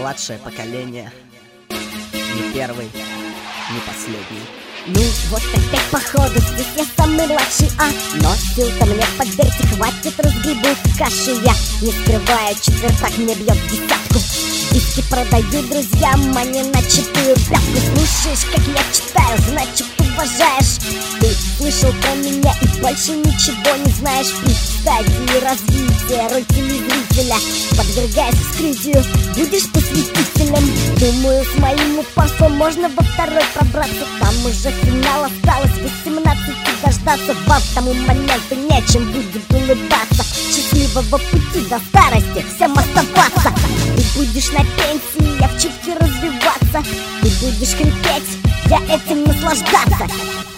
младшее поколение. Не первый, не последний. Ну вот опять походу, здесь я самый младший, но сил-то мне, поверьте, хватит, разгребу каши я. Не скрываю, четвертак мне бьет десятку. Диски продаю друзьям, а не на чистую пятку. Слушаешь, как я читаю, значит уважаешь. Ты слышал про меня и больше ничего не знаешь. При стадии развития роль телезрителя подвергаясь вскрытию, будешь посвятителем. Думаю, с моим упорством можно во второй пробраться. Там уже финал осталось 18 дождаться. Вам к тому моменту нечем будет улыбаться. Счастливого пути до старости всем оставаться. Ты будешь на пенсии, я в чипке развиваться. Ты будешь хрипеть, я этим наслаждаться.